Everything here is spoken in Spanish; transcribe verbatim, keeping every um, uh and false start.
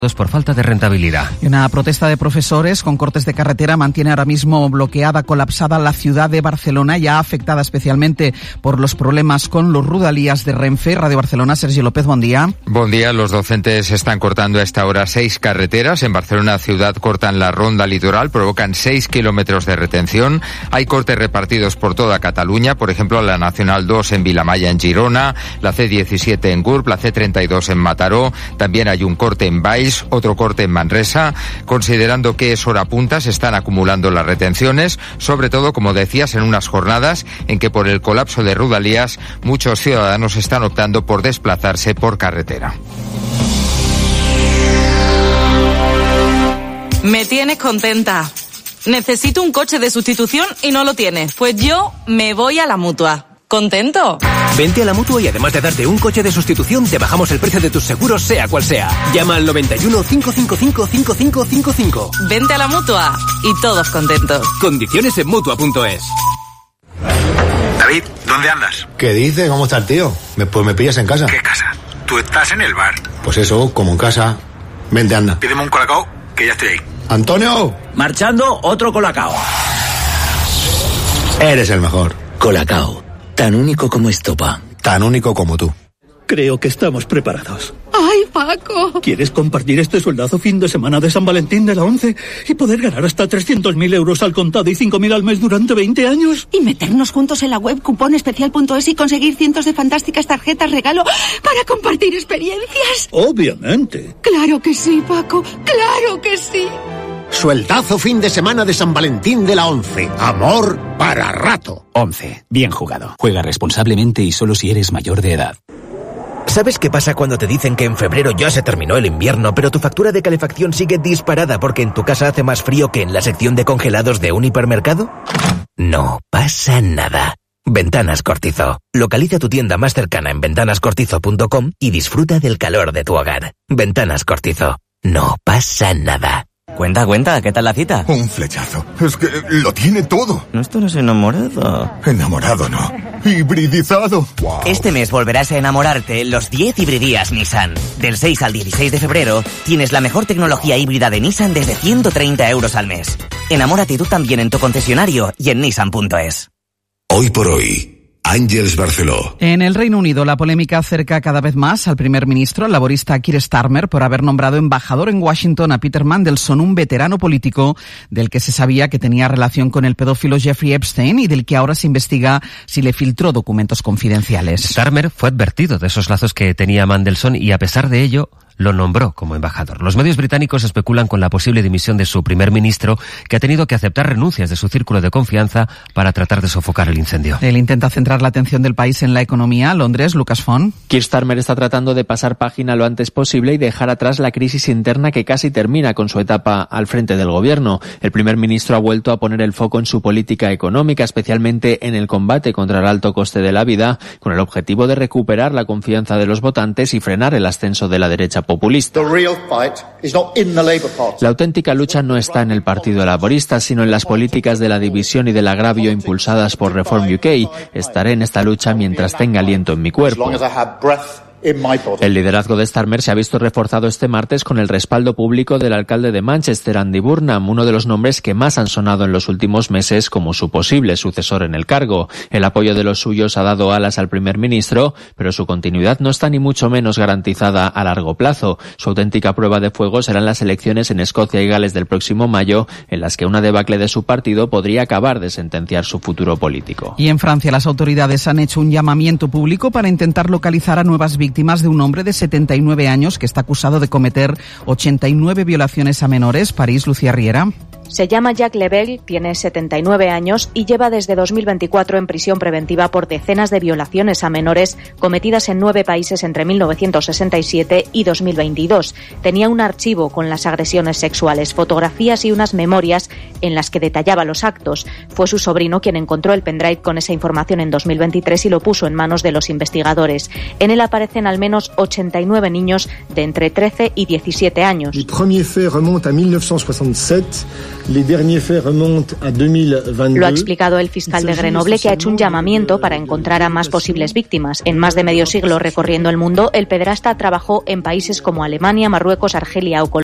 por falta de rentabilidad. Una protesta de profesores con cortes de carretera mantiene ahora mismo bloqueada, colapsada la ciudad de Barcelona, ya afectada especialmente por los problemas con los Rodalies de Renfe. Radio Barcelona, Sergio López, buen día. Buen día. Los docentes están cortando a esta hora seis carreteras. En Barcelona ciudad cortan la ronda litoral, provocan seis kilómetros de retención. Hay cortes repartidos por toda Cataluña, por ejemplo la Nacional dos en Vilamaya, en Girona, la ce diecisiete en Gurb, la ce treinta y dos en Mataró. También hay un corte en Valls, otro corte en Manresa. Considerando que es hora punta, se están acumulando las retenciones, sobre todo, como decías, en unas jornadas en que por el colapso de Rodalies muchos ciudadanos están optando por desplazarse por carretera. Me tienes contenta. Necesito un coche de sustitución y no lo tienes. Pues yo me voy a la Mutua. ¿Contento? Vente a la Mutua y además de darte un coche de sustitución, te bajamos el precio de tus seguros, sea cual sea. Llama al noventa y uno, cinco cinco cinco, cinco cinco cinco cinco. Vente a la Mutua y todos contentos. Condiciones en Mutua punto es. David, ¿dónde andas? ¿Qué dices? ¿Cómo está el tío? Me, pues me pillas en casa. ¿Qué casa? Tú estás en el bar. Pues eso, como en casa. Vente, anda. Pídeme un colacao, que ya estoy ahí. ¡Antonio! Marchando, otro colacao. Eres el mejor. Colacao. Tan único como estopa. Tan único como tú. Creo que estamos preparados. ¡Ay, Paco! ¿Quieres compartir este sueldazo fin de semana de San Valentín de la ONCE y poder ganar hasta trescientos mil euros al contado y cinco mil al mes durante veinte años? Y meternos juntos en la web cuponespecial punto es y conseguir cientos de fantásticas tarjetas regalo para compartir experiencias. Obviamente. Claro que sí, Paco. Claro que sí. Sueldazo fin de semana de San Valentín de la ONCE. Amor para rato. ONCE. Bien jugado. Juega responsablemente y solo si eres mayor de edad. ¿Sabes qué pasa cuando te dicen que en febrero ya se terminó el invierno, pero tu factura de calefacción sigue disparada porque en tu casa hace más frío que en la sección de congelados de un hipermercado? No pasa nada. Ventanas Cortizo. Localiza tu tienda más cercana en ventanas cortizo punto com y disfruta del calor de tu hogar. Ventanas Cortizo. No pasa nada. Cuenta, cuenta, ¿qué tal la cita? Un flechazo. Es que lo tiene todo. No estarás enamorado. Enamorado no. Hibridizado. Wow. Este mes volverás a enamorarte los diez hibridías Nissan. Del seis al dieciséis de febrero tienes la mejor tecnología híbrida de Nissan desde ciento treinta euros al mes. Enamórate tú también en tu concesionario y en nissan punto es. Hoy por hoy. Àngels Barceló. En el Reino Unido, la polémica acerca cada vez más al primer ministro, el laborista Keir Starmer, por haber nombrado embajador en Washington a Peter Mandelson, un veterano político del que se sabía que tenía relación con el pedófilo Jeffrey Epstein y del que ahora se investiga si le filtró documentos confidenciales. Starmer fue advertido de esos lazos que tenía Mandelson y, a pesar de ello, lo nombró como embajador. Los medios británicos especulan con la posible dimisión de su primer ministro, que ha tenido que aceptar renuncias de su círculo de confianza para tratar de sofocar el incendio. Él intenta centrar la atención del país en la economía. Londres, Lucas Font. Keir Starmer está tratando de pasar página lo antes posible y dejar atrás la crisis interna que casi termina con su etapa al frente del gobierno. El primer ministro ha vuelto a poner el foco en su política económica, especialmente en el combate contra el alto coste de la vida, con el objetivo de recuperar la confianza de los votantes y frenar el ascenso de la derecha populista. La auténtica lucha no está en el Partido Laborista, sino en las políticas de la división y del agravio impulsadas por Reform U K. Estaré en esta lucha mientras tenga aliento en mi cuerpo. El liderazgo de Starmer se ha visto reforzado este martes con el respaldo público del alcalde de Manchester, Andy Burnham, uno de los nombres que más han sonado en los últimos meses como su posible sucesor en el cargo. El apoyo de los suyos ha dado alas al primer ministro, pero su continuidad no está ni mucho menos garantizada a largo plazo. Su auténtica prueba de fuego serán las elecciones en Escocia y Gales del próximo mayo, en las que una debacle de su partido podría acabar de sentenciar su futuro político. Y en Francia, las autoridades han hecho un llamamiento público para intentar localizar a nuevas víctimas víctimas de un hombre de setenta y nueve años que está acusado de cometer ochenta y nueve violaciones a menores. París, Lucía Riera. Se llama Jacques Lebel, tiene setenta y nueve años y lleva desde dos mil veinticuatro en prisión preventiva por decenas de violaciones a menores cometidas en nueve países entre mil novecientos sesenta y siete y dos mil veintidós. Tenía un archivo con las agresiones sexuales, fotografías y unas memorias en las que detallaba los actos. Fue su sobrino quien encontró el pendrive con esa información en dos mil veintitrés y lo puso en manos de los investigadores. En él aparecen al menos ochenta y nueve niños de entre trece y diecisiete años. Les premiers faits remontent a mil novecientos soixante-sept. Lo ha explicado el fiscal de Grenoble, que ha hecho un llamamiento para encontrar a más posibles víctimas. En más de medio siglo recorriendo el mundo, el pederasta trabajó en países como Alemania, Marruecos, Argelia o Colombia.